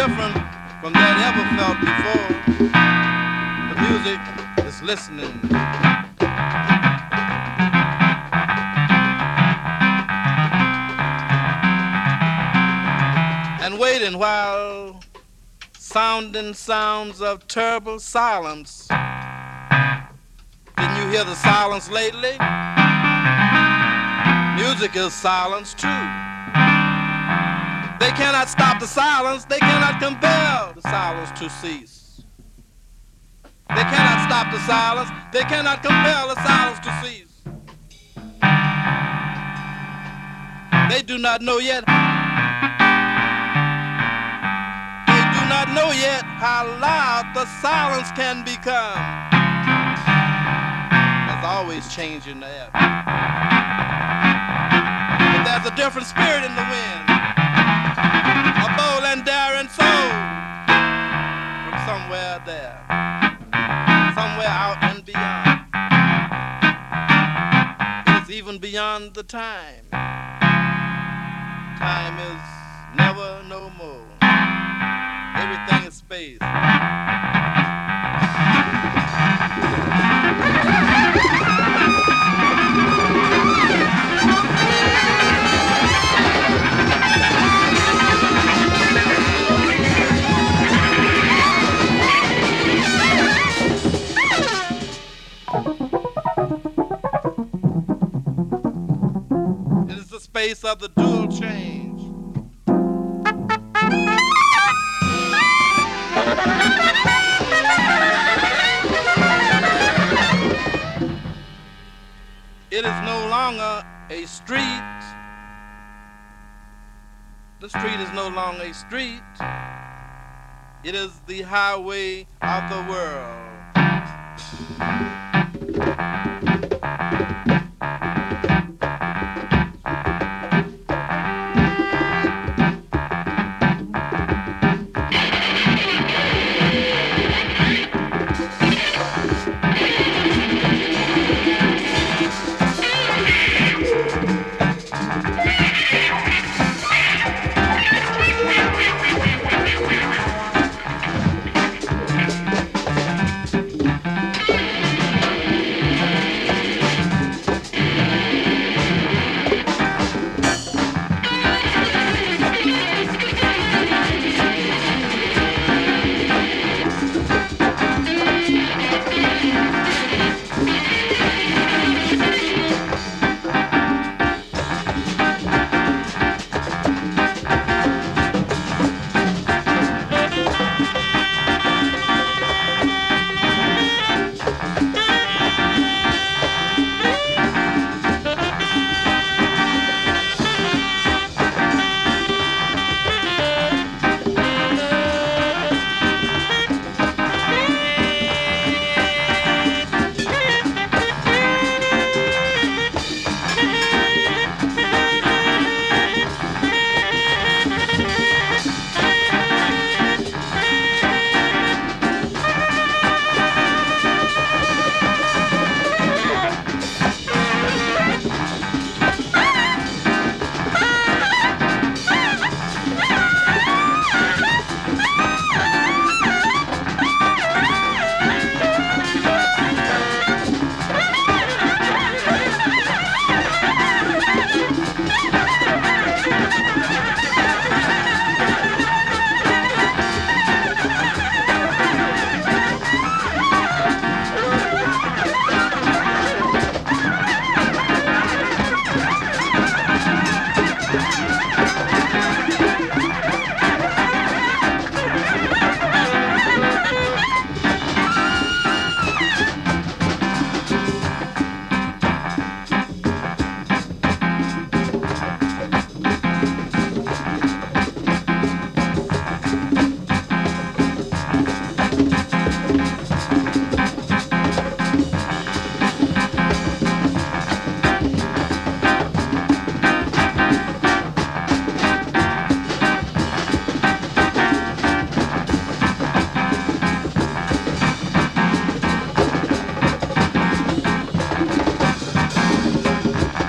different from that ever felt before. The music is listening. And waiting while sounding sounds of terrible silence. Didn't you hear the silence lately? Music is silence too. They cannot stop the silence. They cannot compel the silence to cease. They cannot stop the silence. They cannot compel the silence to cease. They do not know yet. They do not know yet how loud the silence can become. There's always change in the air. But there's a different spirit in the wind. A bold and daring soul from somewhere there, somewhere out and beyond. It is even beyond the time. Time is never no more. Everything is space. Space of the dual change. It is no longer a street. The street is no longer a street. It is the highway of the world.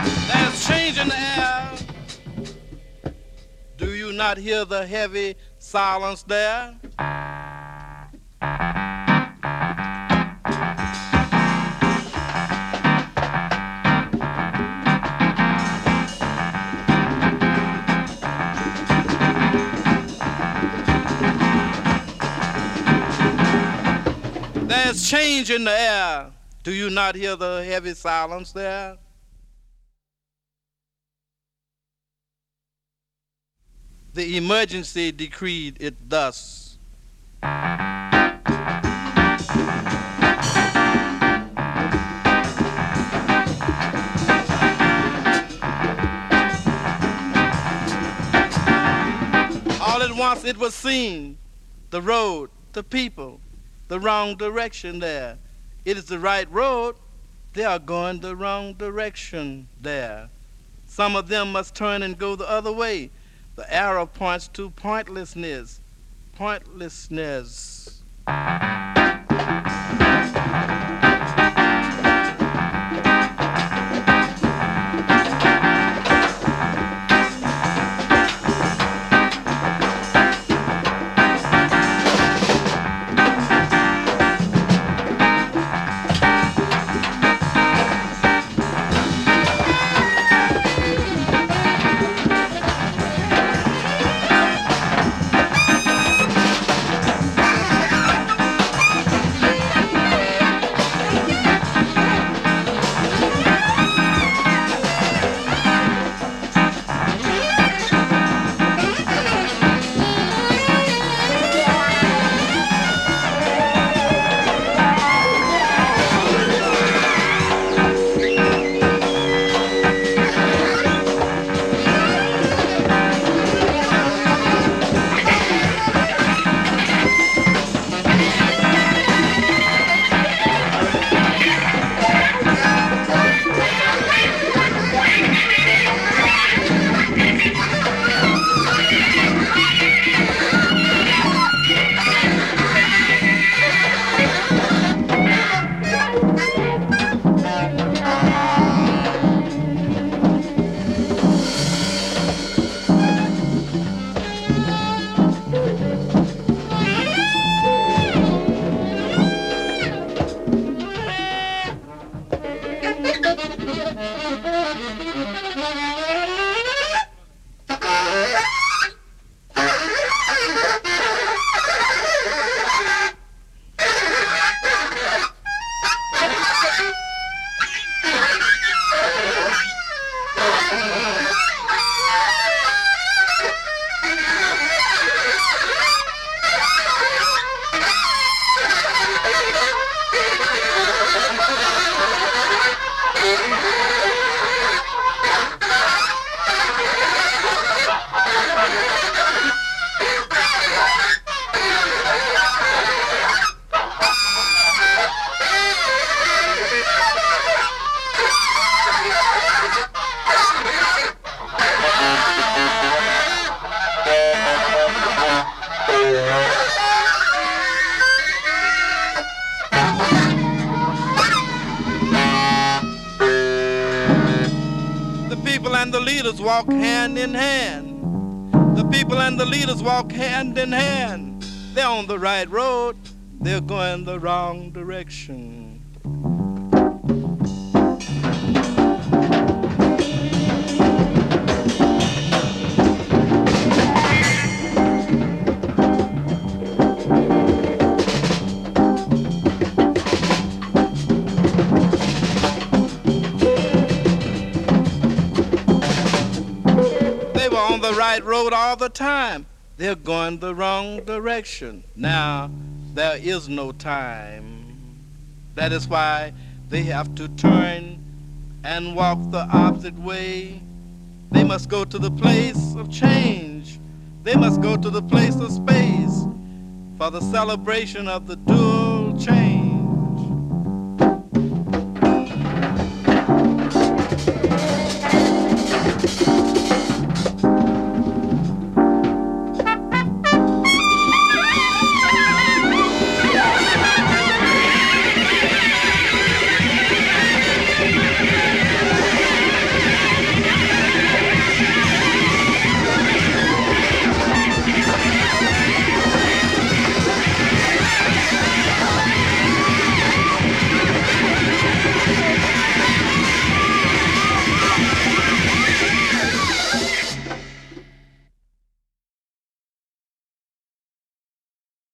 Hear the heavy silence there. There's change in the air. Do you not hear the heavy silence there? The emergency decreed it thus. All at once it was seen, the road, the people, the wrong direction there. It is the right road, they are going the wrong direction there. Some of them must turn and go the other way. The arrow points to pointlessness, pointlessness. Walk hand in hand. The people and the leaders walk hand in hand. They're on the right road, they're going the wrong direction. Right road all the time. They're going the wrong direction. Now there is no time. That is why they have to turn and walk the opposite way. They must go to the place of change. They must go to the place of space for the celebration of the dual change.